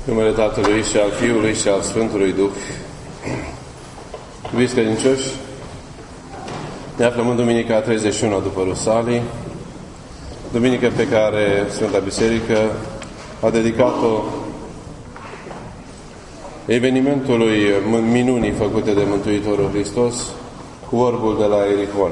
În numele Tatălui și al Fiului și al Sfântului Duh. Iubiți credincioși, ne aflăm în Duminica 31 după Rusalii, duminică pe care Sfânta Biserică a dedicat-o evenimentului minunii făcute de Mântuitorul Hristos cu orbul de la Ierihon.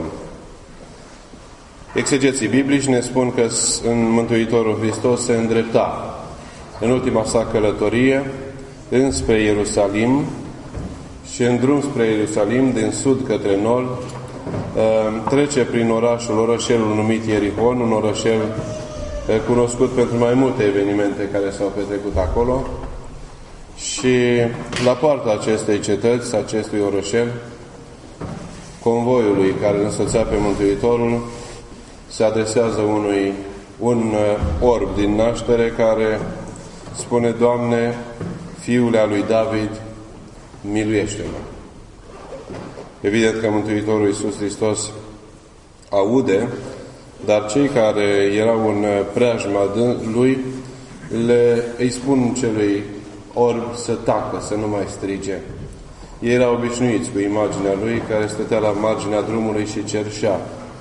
Exegeții biblici ne spun că în Mântuitorul Hristos se îndrepta în ultima sa călătorie înspre Ierusalim și în drum spre Ierusalim, din sud către nord, trece prin orășelul numit Ierihon, un orășel cunoscut pentru mai multe evenimente care s-au petrecut acolo. Și la poarta acestei cetăți, acestui orășel, convoiului care însoțea pe Mântuitorul, se adresează un orb din naștere care spune: Doamne, Fiule al lui David, miluiește-mă. Evident că Mântuitorul Iisus Hristos aude, dar cei care erau în preajma lui îi spun celui orb să tacă, să nu mai strige. Ei erau obișnuiți cu imaginea lui care stătea la marginea drumului și cerșea.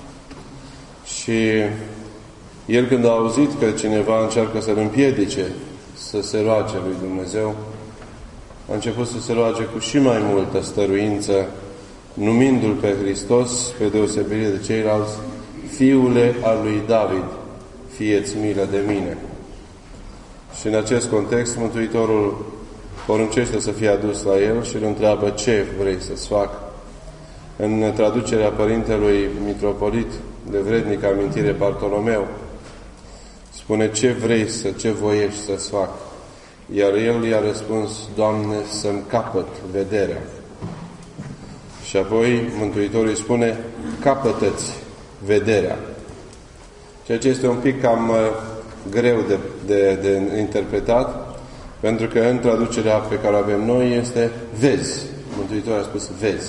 Și el, când a auzit că cineva încearcă să-l împiedice să se roage lui Dumnezeu, a început să se roage cu și mai multă stăruință, numindu-L pe Hristos, pe deosebire de ceilalți, Fiule al lui David, fie-ți milă de mine. Și în acest context, Mântuitorul poruncește să fie adus la el și îl întreabă: ce vrei să-ți fac? În traducerea părintelui mitropolit de vrednică amintire Bartolomeu, spune: ce voiești să-ți fac? Iar el i-a răspuns: Doamne, să-mi capăt vederea. Și apoi Mântuitorul îi spune: capătă-ți vederea. Ceea ce este un pic cam greu de interpretat, pentru că în traducerea pe care o avem noi este vezi. Mântuitorul a spus vezi.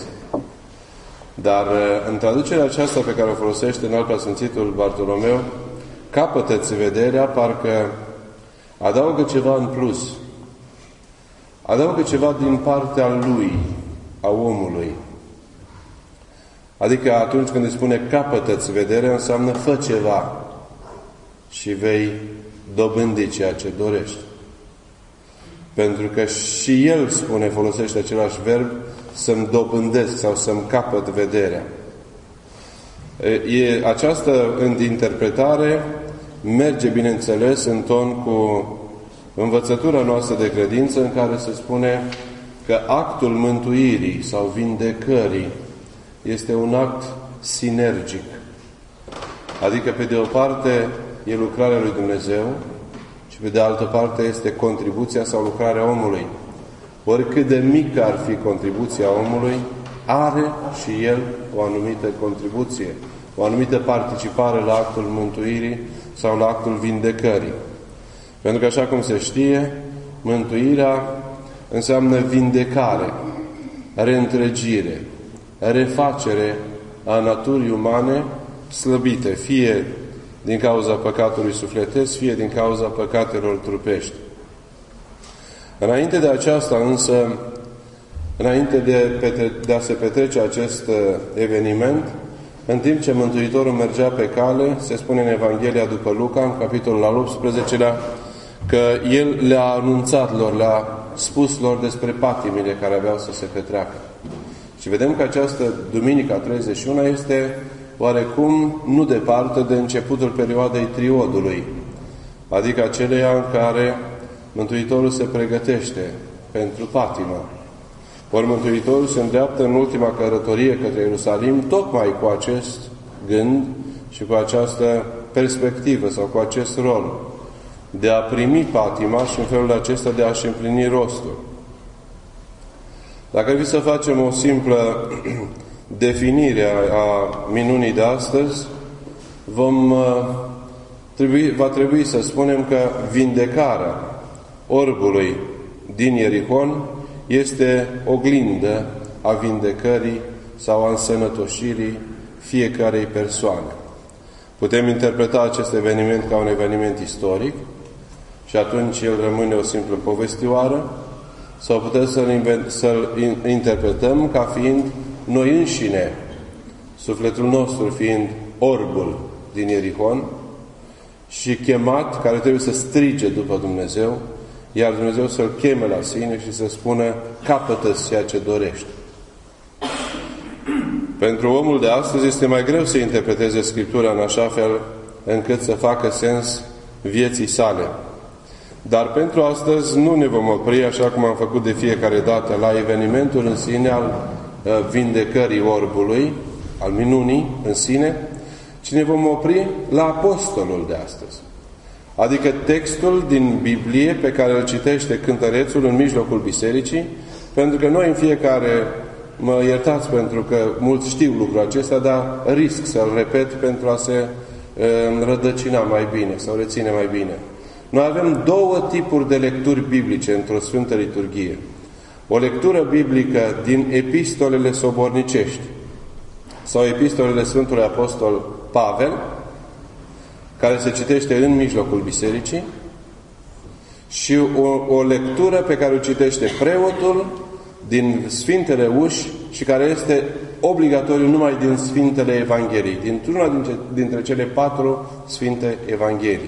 Dar în traducerea aceasta pe care o folosește în alt preasfințitul Bartolomeu, capătă-ți vederea, parcă adaugă ceva în plus. Adaugă ceva din partea lui, a omului. Adică atunci când îi spune capătă-ți vederea, înseamnă fă ceva și vei dobândi ceea ce dorești. Pentru că și el spune, folosește același verb, să-mi dobândesc sau să-mi capăt vederea. Această interpretare merge, bineînțeles, în ton cu învățătura noastră de credință, în care se spune că actul mântuirii sau vindecării este un act sinergic. Adică, pe de o parte, e lucrarea lui Dumnezeu și pe de altă parte este contribuția sau lucrarea omului. Oricât de mică ar fi contribuția omului, are și el o anumită contribuție, o anumită participare la actul mântuirii sau la actul vindecării. Pentru că, așa cum se știe, mântuirea înseamnă vindecare, reîntregire, refacere a naturii umane slăbite, fie din cauza păcatului sufletesc, fie din cauza păcatelor trupești. Înainte de aceasta, însă, înainte de a se petrece acest eveniment, în timp ce Mântuitorul mergea pe cale, se spune în Evanghelia după Luca, în capitolul al 18-lea, că El le-a anunțat lor, le-a spus lor despre patimile care aveau să se petreacă. Și vedem că această Duminica 31 este oarecum nu departe de începutul perioadei triodului, adică aceleia în care Mântuitorul se pregătește pentru patimă. Ori Mântuitorul se îndreaptă în ultima călătorie către Ierusalim tocmai cu acest gând și cu această perspectivă sau cu acest rol de a primi patima și în felul acesta de a-și împlini rostul. Dacă ar fi să facem o simplă definire a minunii de astăzi, va trebui să spunem că vindecarea orbului din Ierihon este oglindă a vindecării sau a însănătoșirii fiecarei persoane. Putem interpreta acest eveniment ca un eveniment istoric și atunci el rămâne o simplă povestioară, sau putem să-l interpretăm ca fiind noi înșine, sufletul nostru fiind orbul din Ierihon și chemat, care trebuie să strige după Dumnezeu, iar Dumnezeu să-l cheme la sine și să spună: capătă-ți ceea ce dorești. Pentru omul de astăzi este mai greu să interpreteze Scriptura în așa fel încât să facă sens vieții sale. Dar pentru astăzi nu ne vom opri, așa cum am făcut de fiecare dată, la evenimentul în sine al vindecării orbului, al minunii în sine, ci ne vom opri la apostolul de astăzi. Adică textul din Biblie pe care îl citește cântărețul în mijlocul bisericii, pentru că noi în fiecare, mă iertați pentru că mulți știu lucrul acesta, dar risc să-l repet pentru a se rădăcina mai bine sau reține mai bine. Noi avem două tipuri de lecturi biblice într-o Sfântă Liturghie. O lectură biblică din epistolele sobornicești sau epistolele Sfântului Apostol Pavel, care se citește în mijlocul bisericii, și o lectură pe care o citește preotul din Sfintele Uși și care este obligatoriu numai din Sfintele Evanghelii, dintr-una dintre cele 4 Sfinte Evanghelii.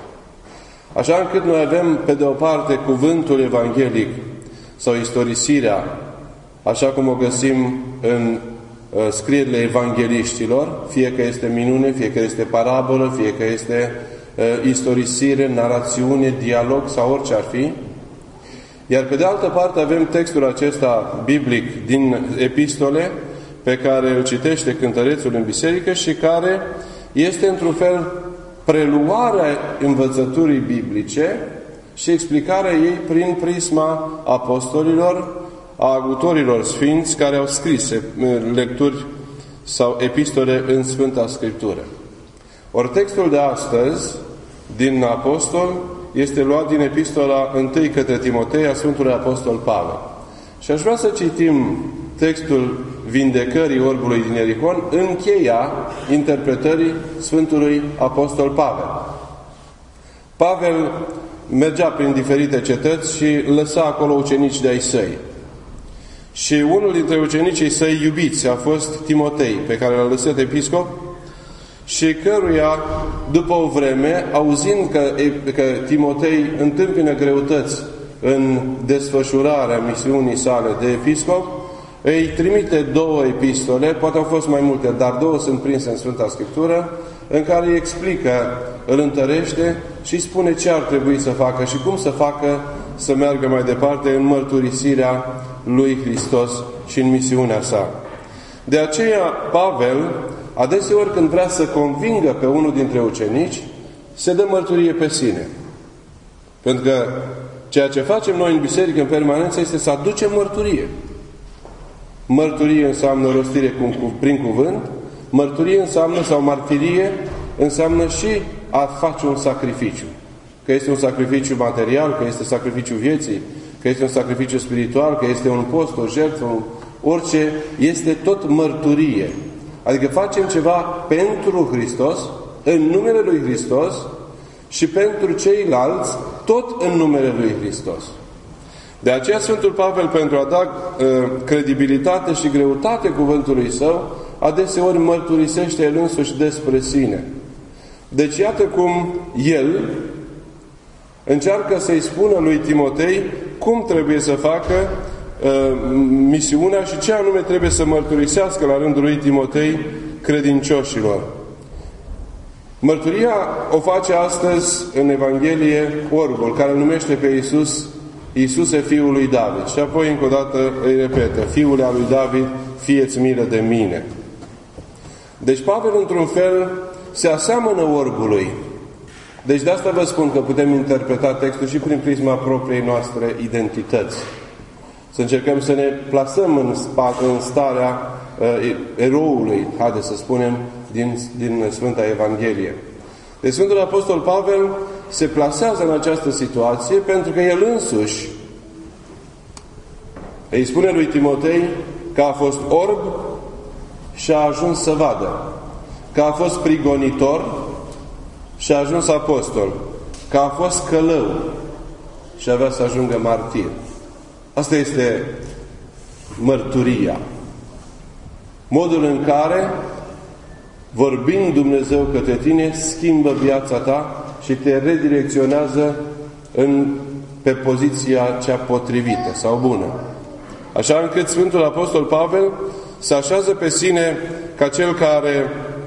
Așa încât noi avem, pe de o parte, cuvântul evanghelic sau istorisirea, așa cum o găsim în scrierile evangheliștilor, fie că este minune, fie că este parabolă, fie că este istorisire, narațiune, dialog sau orice ar fi. Iar pe de altă parte avem textul acesta biblic din epistole pe care îl citește cântărețul în biserică și care este într-un fel preluarea învățăturii biblice și explicarea ei prin prisma apostolilor, a autorilor sfinți care au scris lecturi sau epistole în Sfânta Scriptură. Ori textul de astăzi, din apostol, este luat din epistola 1 către Timotei a Sfântului Apostol Pavel. Și aș vrea să citim textul vindecării orbului din Ierihon în cheia interpretării Sfântului Apostol Pavel. Pavel mergea prin diferite cetăți și lăsa acolo ucenici de-ai săi. Și unul dintre ucenicii săi iubiți a fost Timotei, pe care l-a lăsat episcop și căruia, după o vreme, auzind că Timotei întâmpină greutăți în desfășurarea misiunii sale de episcop, îi trimite 2 epistole, poate au fost mai multe, dar 2 sunt prinse în Sfânta Scriptură, în care îi explică, îl întărește și spune ce ar trebui să facă și cum să facă să meargă mai departe în mărturisirea lui Hristos și în misiunea sa. De aceea, Pavel, adeseori când vrea să convingă pe unul dintre ucenici, se dă mărturie pe sine. Pentru că ceea ce facem noi în biserică în permanență este să aducem mărturie. Mărturie înseamnă rostire prin cuvânt, mărturie înseamnă, sau martirie, înseamnă și a face un sacrificiu. Că este un sacrificiu material, că este sacrificiu vieții, că este un sacrificiu spiritual, că este un post, o jertfă, orice, este tot mărturie. Adică facem ceva pentru Hristos, în numele lui Hristos și pentru ceilalți, tot în numele lui Hristos. De aceea Sfântul Pavel, pentru a da credibilitate și greutate cuvântului său, adeseori mărturisește el însuși despre sine. Deci iată cum el încearcă să-i spună lui Timotei cum trebuie să facă misiunea și ce anume trebuie să mărturisească la rândul lui Timotei credincioșilor. Mărturia o face astăzi în Evanghelie orbul, care îl numește pe Iisus Iisuse, Fiul lui David. Și apoi încă o dată îi repetă: Fiule al lui David, fie-ți milă de mine. Deci Pavel, într-un fel, se aseamănă orbului. Deci de asta vă spun că putem interpreta textul și prin prisma propriei noastre identități. Să încercăm să ne plasăm în starea eroului, haideți să spunem, din Sfânta Evanghelie. Deci Sfântul Apostol Pavel se plasează în această situație pentru că el însuși îi spune lui Timotei că a fost orb și a ajuns să vadă, că a fost prigonitor și a ajuns apostol, că a fost călău și avea să ajungă martir. Asta este mărturia. Modul în care, vorbind Dumnezeu către tine, schimbă viața ta și te redirecționează pe poziția cea potrivită sau bună. Așa încât Sfântul Apostol Pavel se așează pe sine ca cel care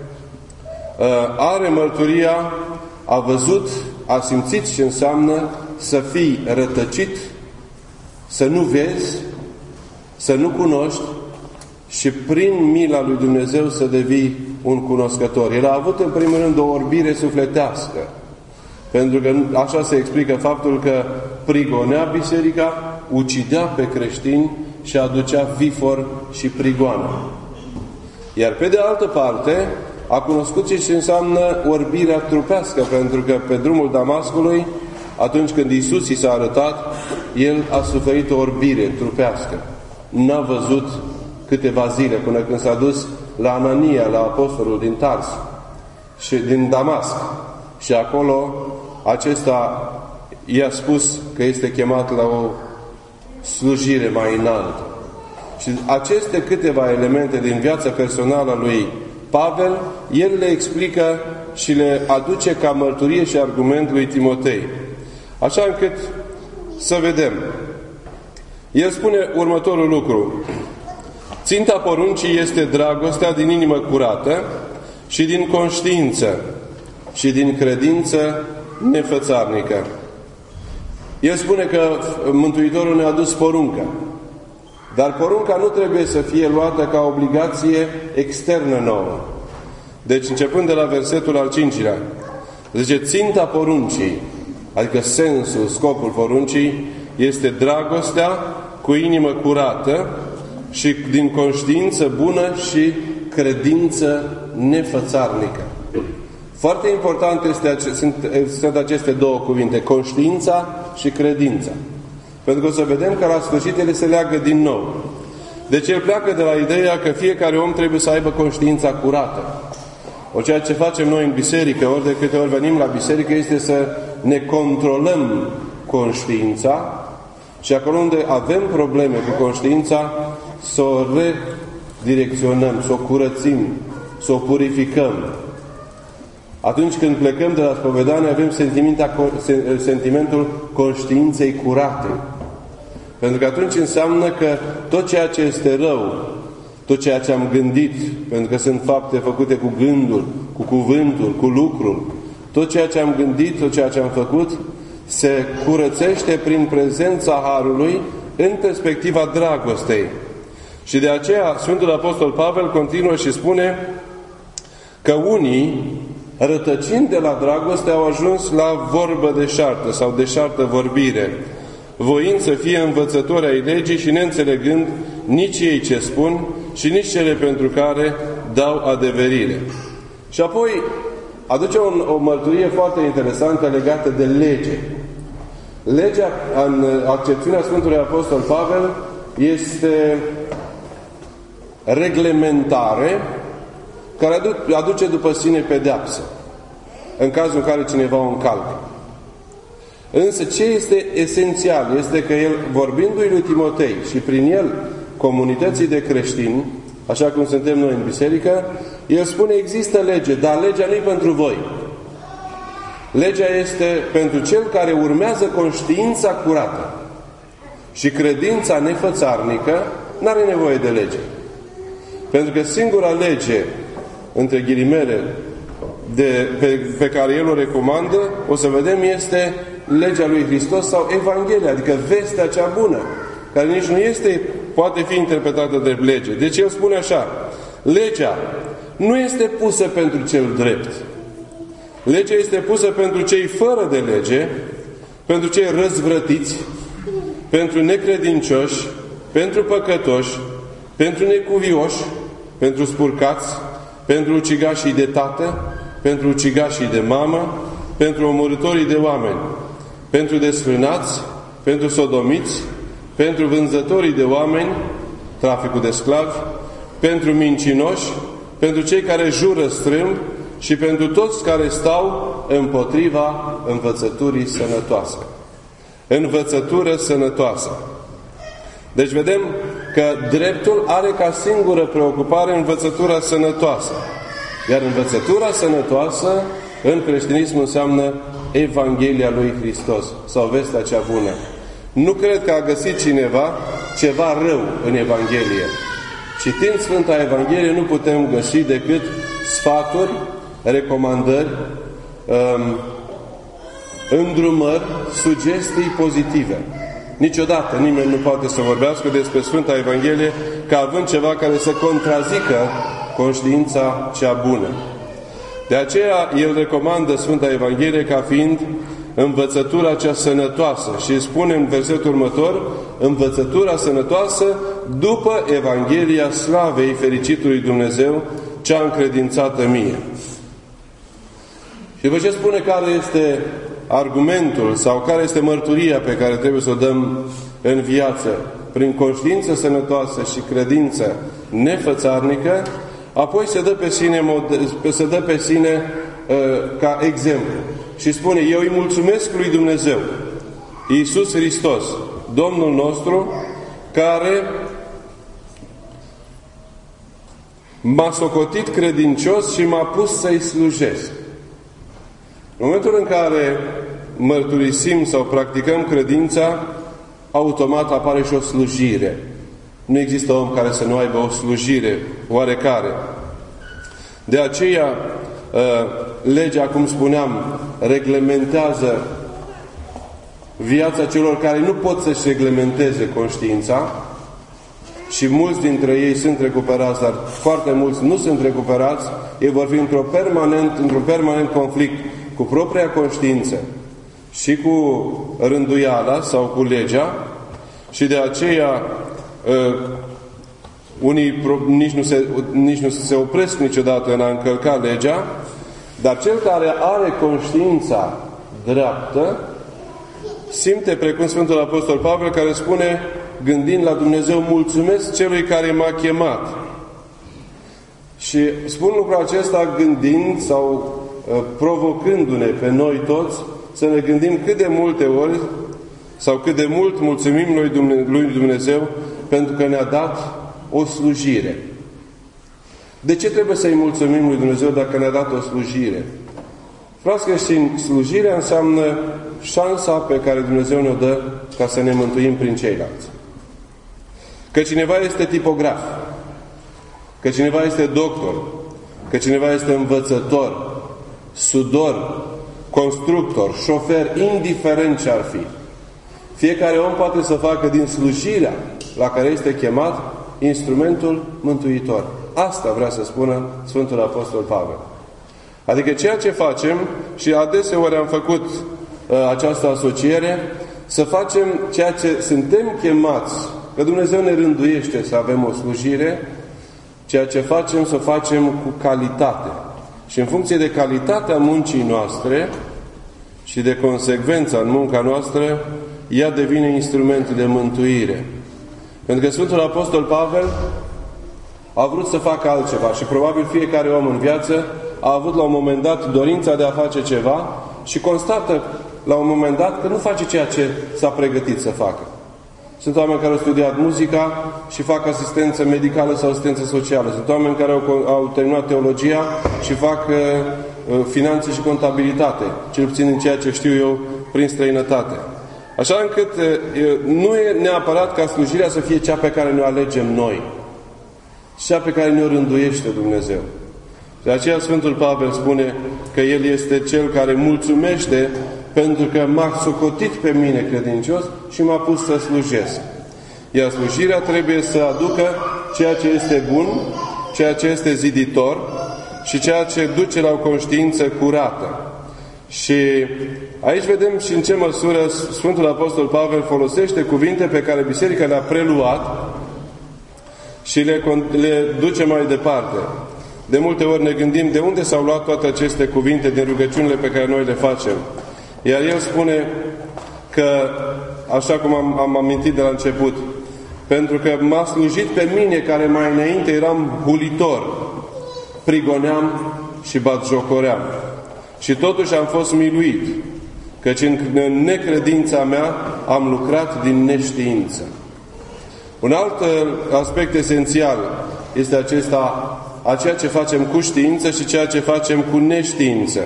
are mărturia, a văzut, a simțit ce înseamnă să fii rătăcit, să nu vezi, să nu cunoști și prin mila lui Dumnezeu să devii un cunoscător. El a avut în primul rând o orbire sufletească. Pentru că așa se explică faptul că prigonea biserica, ucidea pe creștini și aducea vifor și prigoană. Iar pe de altă parte, a cunoscut ce înseamnă orbirea trupească, pentru că pe drumul Damascului, atunci când Iisus i s-a arătat, el a suferit o orbire trupească. N-a văzut câteva zile până când s-a dus la Anania, la apostolul din Tars și din Damasc. Și acolo acesta i-a spus că este chemat la o slujire mai înaltă. Și aceste câteva elemente din viața personală a lui Pavel, el le explică și le aduce ca mărturie și argument lui Timotei. Așa încât să vedem. El spune următorul lucru. Ținta poruncii este dragostea din inimă curată și din conștiință și din credință nefățarnică. El spune că Mântuitorul ne-a dus porunca. Dar porunca nu trebuie să fie luată ca obligație externă nouă. Deci, începând de la versetul al 5-lea, zice, ținta poruncii, adică sensul, scopul poruncii, este dragostea cu inimă curată și din conștiință bună și credință nefățarnică. Foarte important sunt aceste două cuvinte, conștiința și credința. Pentru că o să vedem că la sfârșit ele se leagă din nou. Deci el pleacă de la ideea că fiecare om trebuie să aibă conștiința curată. O ceea ce facem noi în biserică, ori de câte ori venim la biserică, este să ne controlăm conștiința și acolo unde avem probleme cu conștiința, să o redirecționăm, să o curățim, să o purificăm. Atunci când plecăm de la spovedanie, avem sentimentul conștiinței curate. Pentru că atunci înseamnă că tot ceea ce este rău, tot ceea ce am gândit, pentru că sunt fapte făcute cu gândul, cu cuvântul, cu lucrul, tot ceea ce am gândit, tot ceea ce am făcut, se curățește prin prezența Harului în perspectiva dragostei. Și de aceea Sfântul Apostol Pavel continuă și spune că unii, rătăcind de la dragoste, au ajuns la vorbă deșartă sau deșartă vorbire, voind să fie învățători ai legii și neînțelegând nici ei ce spun și nici cele pentru care dau adeverire. Și apoi aduce o mărturie foarte interesantă legată de lege. Legea, în accepțiunea Sfântului Apostol Pavel, este reglementare care aduce după sine pedeapsă în cazul în care cineva o încalcă. Însă ce este esențial este că el, vorbindu-i lui Timotei și prin el comunității de creștini, așa cum suntem noi în biserică, el spune, există lege, dar legea nu-i pentru voi. Legea este pentru cel care urmează conștiința curată și credința nefățarnică, n-are nevoie de lege. Pentru că singura lege, între ghilimele, pe care el o recomandă, o să vedem, este legea lui Hristos sau Evanghelia, adică vestea cea bună, care nici nu este, poate fi interpretată de lege. Deci el spune așa, legea nu este pusă pentru cel drept. Legea este pusă pentru cei fără de lege, pentru cei răzvrătiți, pentru necredincioși, pentru păcătoși, pentru necuvioși, pentru spurcați, pentru ucigașii de tată, pentru ucigașii de mamă, pentru omorâtorii de oameni, pentru desfrânați, pentru sodomiți, pentru vânzătorii de oameni, traficul de sclavi, pentru mincinoși, pentru cei care jură strâmb, și pentru toți care stau împotriva învățăturii sănătoase. Învățătură sănătoasă. Deci vedem că dreptul are ca singură preocupare învățătura sănătoasă. Iar învățătura sănătoasă în creștinism înseamnă Evanghelia lui Hristos sau vestea cea bună. Nu cred că a găsit cineva ceva rău în Evanghelie. Citind Sfânta Evanghelie nu putem găsi decât sfaturi, recomandări, îndrumări, sugestii pozitive. Niciodată nimeni nu poate să vorbească despre Sfânta Evanghelie ca având ceva care să contrazică conștiința cea bună. De aceea el recomandă Sfânta Evanghelie ca fiind învățătura cea sănătoasă și spune în versetul următor, învățătura sănătoasă după Evanghelia slavei fericitului Dumnezeu, cea încredințată mie. Și după ce spune care este argumentul sau care este mărturia pe care trebuie să o dăm în viață, prin conștiință sănătoasă și credință nefățarnică, apoi se dă pe sine ca exemplu. Și spune, eu îi mulțumesc lui Dumnezeu, Iisus Hristos, Domnul nostru, care m-a socotit credincios și m-a pus să-i slujesc. În momentul în care mărturisim sau practicăm credința, automat apare și o slujire. Nu există om care să nu aibă o slujire oarecare. De aceea, legea, cum spuneam, reglementează viața celor care nu pot să-și reglementeze conștiința și mulți dintre ei sunt recuperați, dar foarte mulți nu sunt recuperați. Ei vor fi într-un permanent conflict cu propria conștiință și cu rânduiala sau cu legea și de aceea unii nici nu se opresc niciodată în a încălca legea, dar cel care are conștiința dreaptă simte, precum Sfântul Apostol Pavel, care spune, gândind la Dumnezeu, mulțumesc celui care m-a chemat. Și spun lucrul acesta gândind sau provocându-ne pe noi toți să ne gândim cât de multe ori sau cât de mult mulțumim lui Dumnezeu pentru că ne-a dat o slujire. De ce trebuie să-i mulțumim lui Dumnezeu dacă ne-a dat o slujire? Frați creștini, slujirea înseamnă șansa pe care Dumnezeu ne-o dă ca să ne mântuim prin ceilalți. Că cineva este tipograf, că cineva este doctor, că cineva este învățător, sudor, constructor, șofer, indiferent ce ar fi. Fiecare om poate să facă din slujirea la care este chemat instrumentul mântuitor. Asta vrea să spună Sfântul Apostol Pavel. Adică ceea ce facem, și adeseori am făcut această asociere, să facem ceea ce suntem chemați, că Dumnezeu ne rânduiește să avem o slujire, ceea ce facem să facem cu calitate. Și în funcție de calitatea muncii noastre și de consecvența în munca noastră, ea devine instrument de mântuire. Pentru că Sfântul Apostol Pavel a vrut să facă altceva și probabil fiecare om în viață a avut la un moment dat dorința de a face ceva și constată la un moment dat că nu face ceea ce s-a pregătit să facă. Sunt oameni care au studiat muzica și fac asistență medicală sau asistență socială. Sunt oameni care au terminat teologia și fac finanțe și contabilitate, cel puțin în ceea ce știu eu prin străinătate. Așa încât nu e neapărat ca slujirea să fie cea pe care ne-o alegem noi, cea pe care ne-o rânduiește Dumnezeu. De aceea Sfântul Pavel spune că El este Cel care mulțumește pentru că m-a socotit pe mine credincios și m-a pus să slujesc. Iar slujirea trebuie să aducă ceea ce este bun, ceea ce este ziditor și ceea ce duce la o conștiință curată. Și aici vedem și în ce măsură Sfântul Apostol Pavel folosește cuvinte pe care Biserica le-a preluat și le duce mai departe. De multe ori ne gândim de unde s-au luat toate aceste cuvinte din rugăciunile pe care noi le facem. Iar el spune că, așa cum am amintit de la început, pentru că m-a slujit pe mine, care mai înainte eram hulitor, prigoneam și batjocoream. Și totuși am fost miluit, căci în necredința mea am lucrat din neștiință. Un alt aspect esențial este acesta, a ceea ce facem cu știință și ceea ce facem cu neștiință.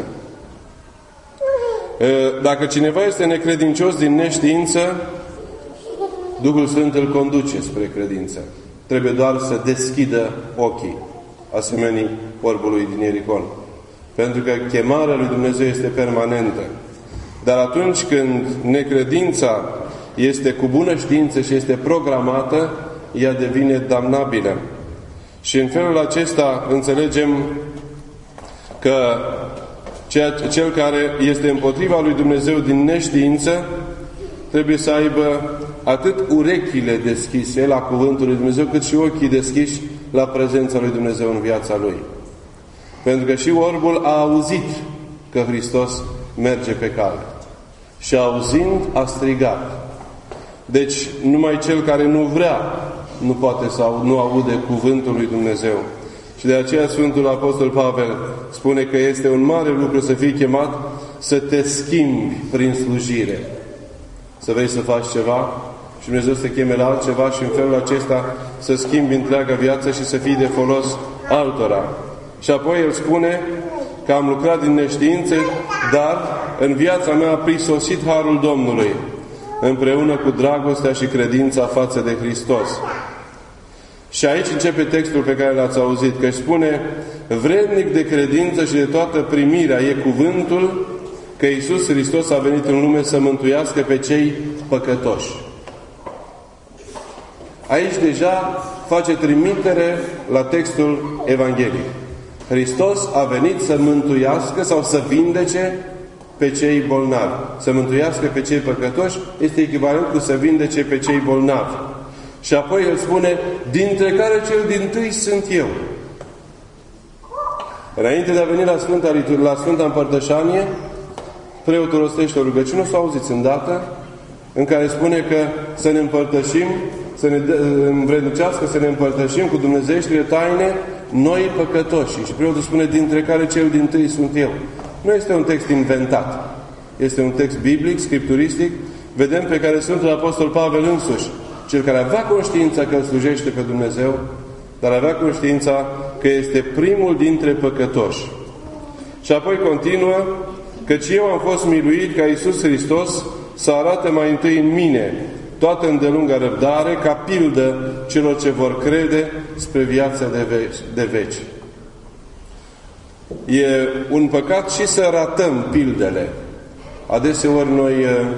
Dacă cineva este necredincios din neștiință, Duhul Sfânt îl conduce spre credință. Trebuie doar să deschidă ochii, asemenea orbului din Ierihon. Pentru că chemarea lui Dumnezeu este permanentă. Dar atunci când necredința este cu bună știință și este programată, ea devine damnabilă. Și în felul acesta înțelegem că cel care este împotriva lui Dumnezeu din neștiință trebuie să aibă atât urechile deschise la cuvântul lui Dumnezeu, cât și ochii deschiși la prezența lui Dumnezeu în viața lui. Pentru că și orbul a auzit că Hristos merge pe cale. Și auzind, a strigat. Deci, numai cel care nu vrea nu poate sau nu aude cuvântul lui Dumnezeu. Și de aceea Sfântul Apostol Pavel spune că este un mare lucru să fii chemat să te schimbi prin slujire. Să vrei să faci ceva și Dumnezeu să te cheme la altceva și în felul acesta să schimbi întreaga viață și să fii de folos altora. Și apoi el spune că am lucrat din neștiință, dar în viața mea a prisosit harul Domnului, împreună cu dragostea și credința față de Hristos. Și aici începe textul pe care l-ați auzit, că își spune: vrednic de credință și de toată primirea e cuvântul că Iisus Hristos a venit în lume să mântuiască pe cei păcătoși. Aici deja face trimitere la textul Evangheliei. Hristos a venit să mântuiască sau să vindece pe cei bolnavi. Să mântuiască pe cei păcătoși este echivalent cu să vindece pe cei bolnavi. Și apoi el spune: dintre care cel dintâi sunt eu. Înainte de a veni la Sfânta Împărtășanie, preotul rostește o rugăciune, o să auziți îndată, în care spune că să ne împărtășim, să ne învrednicească, să ne împărtășim cu dumnezeieștile taine noi păcătoși. Și preotul spune: dintre care cel dintâi sunt eu. Nu este un text inventat. Este un text biblic, scripturistic, vedem pe care Sfântul Apostol Pavel însuși, cel care avea conștiința că îl slujește pe Dumnezeu, dar avea conștiința că este primul dintre păcătoși. Și apoi continuă: căci eu am fost miluit ca Iisus Hristos să arate mai întâi în mine toată îndelunga răbdare, ca pildă celor ce vor crede spre viața de veci. E un păcat și să ratăm pildele. Adeseori noi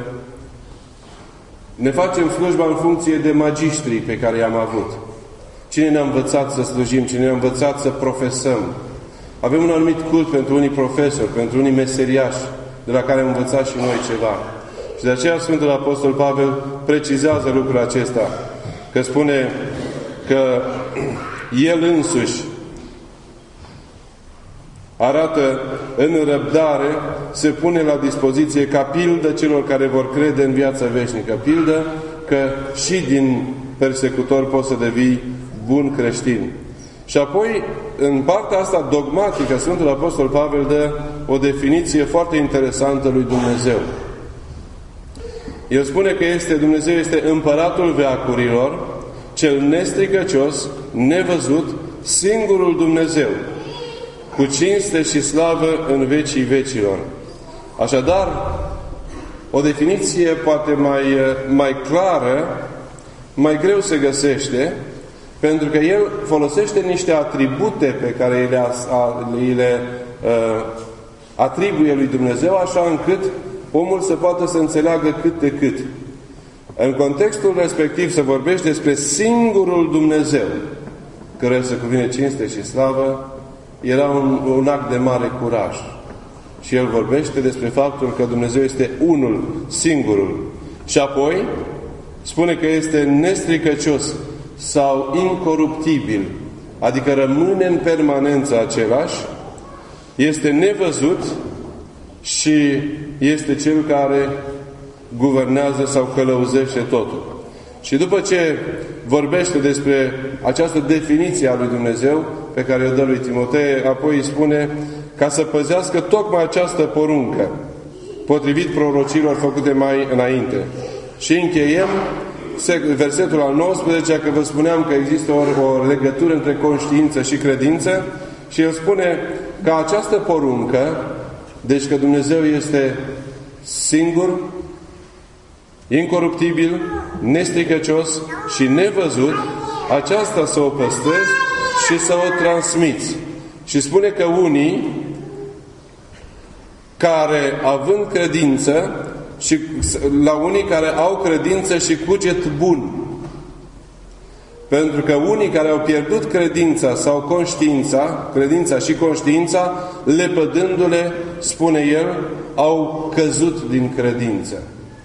ne facem slujba în funcție de magistrii pe care i-am avut. Cine ne-a învățat să slujim, cine ne-a învățat să profesăm. Avem un anumit cult pentru unii profesori, pentru unii meseriași, de la care am învățat și noi ceva. Și de aceea Sfântul Apostol Pavel precizează lucrul acesta, că spune că el însuși arată în răbdare, se pune la dispoziție ca pildă celor care vor crede în viața veșnică. Pildă că și din persecutor poți să devii bun creștin. Și apoi, în partea asta dogmatică, Sfântul Apostol Pavel dă o definiție foarte interesantă lui Dumnezeu. El spune că Dumnezeu este împăratul veacurilor, cel nestricăcios, nevăzut, singurul Dumnezeu, cu cinste și slavă în vecii vecilor. Așadar, o definiție poate mai clară, mai greu se găsește, pentru că el folosește niște atribute pe care le atribuie lui Dumnezeu, așa încât omul să poată să înțeleagă cât de cât. În contextul respectiv se vorbește despre singurul Dumnezeu, căruia se cuvine cinste și slavă. Era un act de mare curaj. Și el vorbește despre faptul că Dumnezeu este unul, singurul. Și apoi spune că este nestricăcios sau incoruptibil, adică rămâne în permanență același, este nevăzut și este cel care guvernează sau călăuzește totul. Și după ce vorbește despre această definiție a lui Dumnezeu, pe care o dă lui Timotei, apoi îi spune ca să păzească tocmai această poruncă, potrivit prorocilor făcute mai înainte. Și încheiem versetul al 19, că vă spuneam că există o legătură între conștiință și credință, și el spune că această poruncă, deci că Dumnezeu este singur, incoruptibil, nestricăcios și nevăzut, aceasta să o păstrezi și să o transmiți. Și spune că unii care, având credință, și la unii care au credință și cuget bun. Pentru că unii care au pierdut credința sau conștiința, credința și conștiința, lepădându-le, spune el, au căzut din credință.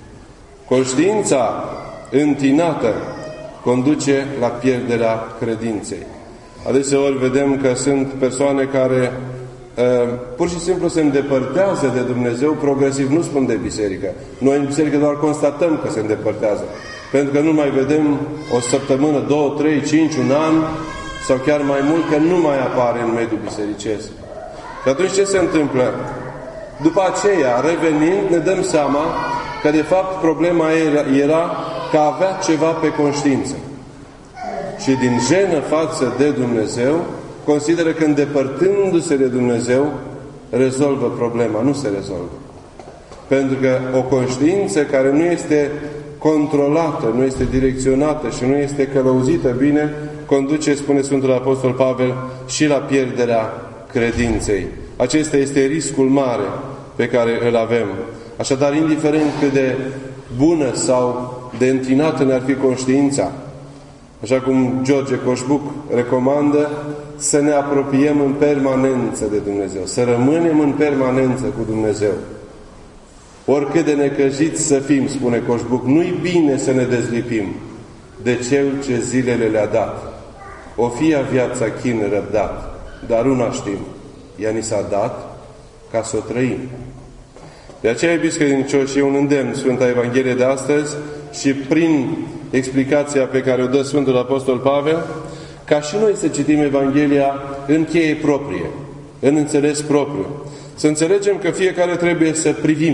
Conștiința întinată conduce la pierderea credinței. Adeseori vedem că sunt persoane care pur și simplu se îndepărtează de Dumnezeu progresiv, nu spun de biserică. Noi în biserică doar constatăm că se îndepărtează. Pentru că nu mai vedem o săptămână, 2, 3, 5, un an sau chiar mai mult, că nu mai apare în mediul bisericesc. Și atunci ce se întâmplă? După aceea, revenind, ne dăm seama că de fapt problema era că avea ceva pe conștiință. Și din jenă față de Dumnezeu, consideră că îndepărtându-se de Dumnezeu, rezolvă problema. Nu se rezolvă. Pentru că o conștiință care nu este controlată, nu este direcționată și nu este călăuzită bine, conduce, spune Sfântul Apostol Pavel, și la pierderea credinței. Acesta este riscul mare pe care îl avem. Așadar, indiferent cât de bună sau de întinată ne-ar fi conștiința, așa cum George Coșbuc recomandă, să ne apropiem în permanență de Dumnezeu, să rămânem în permanență cu Dumnezeu. Oricât de necăjiți să fim, spune Coșbuc, nu-i bine să ne dezlipim de Cel ce zilele le-a dat. O fie viața chin răbdat, dar una știm, ea ni s-a dat ca să o trăim. De aceea, iubiți credincioși, e un îndemn Sfânta Evanghelie de astăzi și prin explicația pe care o dă Sfântul Apostol Pavel, ca și noi să citim Evanghelia în cheie proprie, în înțeles propriu. Să înțelegem că fiecare trebuie să privim.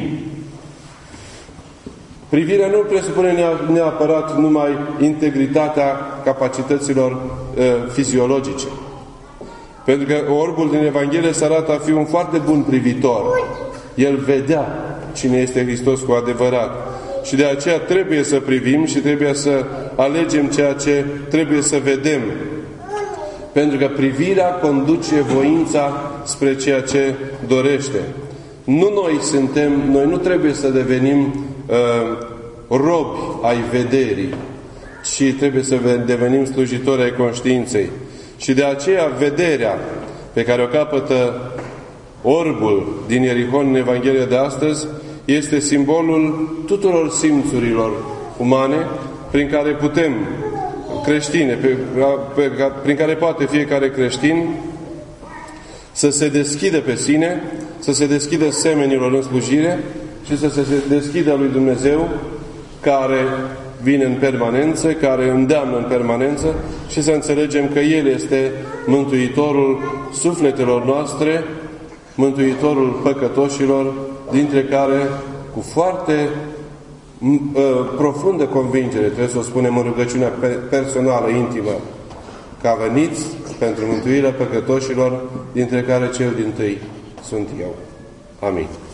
Privirea nu presupune neapărat numai integritatea capacităților fiziologice. Pentru că orbul din Evanghelie se arată a fi un foarte bun privitor. El vedea cine este Hristos cu adevărat. Și de aceea trebuie să privim și trebuie să alegem ceea ce trebuie să vedem. Pentru că privirea conduce voința spre ceea ce dorește. Noi nu trebuie să devenim robi ai vederii, ci trebuie să devenim slujitori ai conștiinței. Și de aceea vederea pe care o capătă orbul din Ierihon în Evanghelia de astăzi este simbolul tuturor simțurilor umane prin care putem creștine, prin care poate fiecare creștin să se deschidă pe sine, să se deschidă semenilor în slujire și să se deschidă lui Dumnezeu care vine în permanență, care îndeamnă în permanență și să înțelegem că El este Mântuitorul sufletelor noastre, Mântuitorul păcătoșilor, dintre care cu foarte profundă convingere, trebuie să o spunem în rugăciunea personală, intimă, că a venit pentru mântuirea păcătoșilor, dintre care cel dintâi sunt eu. Amin.